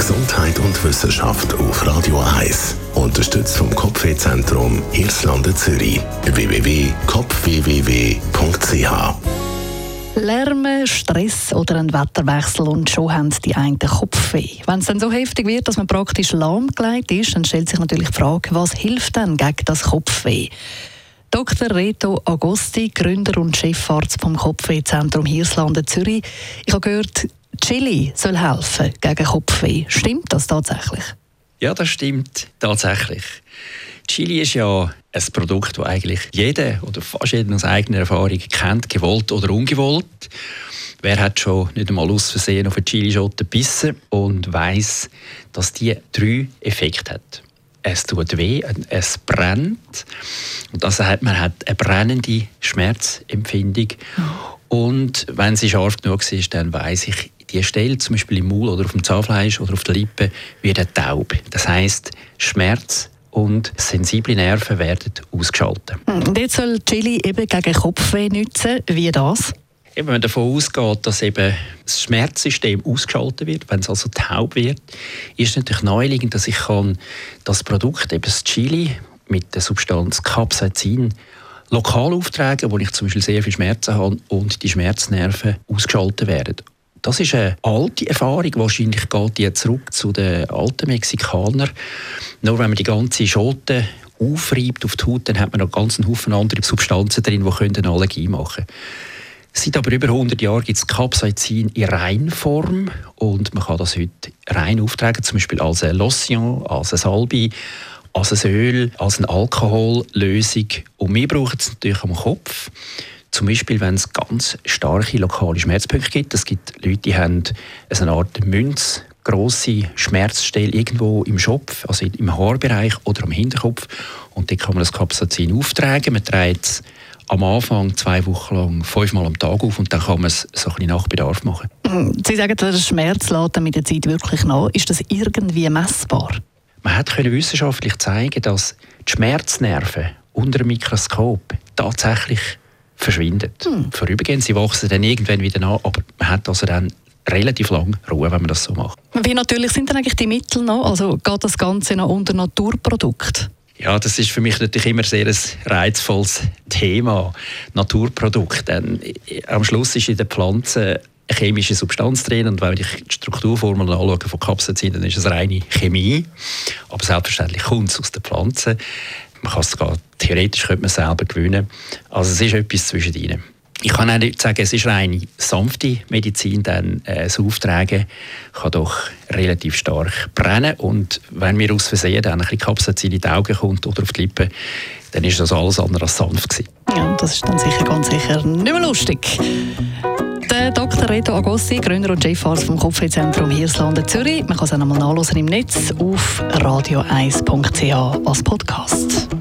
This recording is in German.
Gesundheit und Wissenschaft auf Radio 1. Unterstützt vom Kopfwehzentrum Irlande Zürich. www.kopfwww.ch. Lärm, Stress oder ein Wetterwechsel und schon haben die einen Kopfweh. Wenn es dann so heftig wird, dass man praktisch lahmgelegt ist, dann stellt sich natürlich die Frage, was hilft denn gegen das Kopfweh? Dr. Reto Agosti, Gründer und Chefarzt vom Kopfwehzentrum Irlande Zürich. Ich habe gehört, Chili soll helfen gegen Kopfweh. Stimmt das tatsächlich? Ja, das stimmt tatsächlich. Chili ist ja ein Produkt, das eigentlich jeder oder fast jeder aus eigener Erfahrung kennt, gewollt oder ungewollt. Wer hat schon nicht einmal aus Versehen auf eine Chilischote gebissen und weiss, dass die 3 Effekte hat. Es tut weh, es brennt. Und also man hat eine brennende Schmerzempfindung. Und wenn sie scharf genug ist, dann weiss ich, die Stelle, zum Beispiel im Maul oder auf dem Zahnfleisch oder auf der Lippe, wird taub. Das heisst, Schmerz und sensible Nerven werden ausgeschaltet. Und jetzt soll Chili eben gegen Kopfweh nützen. Wie das? Wenn man davon ausgeht, dass eben das Schmerzsystem ausgeschaltet wird, wenn es also taub wird, ist es natürlich naheliegend, dass ich das Produkt, eben das Chili, mit der Substanz Capsaicin lokal auftragen, wo ich zum Beispiel sehr viel Schmerzen habe und die Schmerznerven ausgeschaltet werden. Das ist eine alte Erfahrung, wahrscheinlich geht die zurück zu den alten Mexikanern. Nur wenn man die ganze Schote aufreibt auf die Haut, dann hat man noch ganz einen Haufen andere Substanzen drin, die eine Allergie machen können. Seit aber über 100 Jahren gibt es Capsaicin in Reinform und man kann das heute rein auftragen, zum Beispiel als eine Lotion, als eine Salbe, als ein Öl, als eine Alkohollösung. Und wir brauchen es natürlich am Kopf. Zum Beispiel, wenn es ganz starke lokale Schmerzpunkte gibt. Es gibt Leute, die haben eine Art münzgrosse Schmerzstelle irgendwo im Schopf, also im Haarbereich oder am Hinterkopf. Und dort kann man das Capsaicin auftragen. Man trägt es am Anfang 2 Wochen lang 5-mal am Tag auf und dann kann man es so ein bisschen nach Bedarf machen. Sie sagen, der Schmerz lässt mit der Zeit wirklich nach. Ist das irgendwie messbar? Man konnte wissenschaftlich zeigen, dass die Schmerznerven unter dem Mikroskop tatsächlich verschwinden. Vorübergehend, sie wachsen dann irgendwann wieder nach, aber man hat also dann relativ lange Ruhe, wenn man das so macht. Wie natürlich sind denn eigentlich die Mittel noch? Also geht das Ganze noch unter Naturprodukt? Ja, das ist für mich natürlich immer sehr ein reizvolles Thema, Naturprodukt. Denn am Schluss ist in der Pflanze eine chemische Substanz drin und wenn ich die Strukturformel anschaue von Capsaicin, dann ist es reine Chemie. Aber selbstverständlich kommt es aus der Pflanze. Man kann es sogar, theoretisch könnte man es selber gewinnen. Also es ist etwas zwischen ihnen. Ich kann auch nicht sagen, es ist reine sanfte Medizin, denn das Auftragen kann doch relativ stark brennen. Und wenn mir aus Versehen dann ein bisschen Capsaicin in die Augen kommt oder auf die Lippen, dann ist das alles andere als sanft gewesen. Ja, das ist dann sicher ganz sicher nicht mehr lustig. Der Dr. Reto Agosti, Gründer und Chefarzt vom Kopfwehzentrum Irlande Zürich. Man kann es auch noch mal nachhören im Netz auf radio1.ch als Podcast.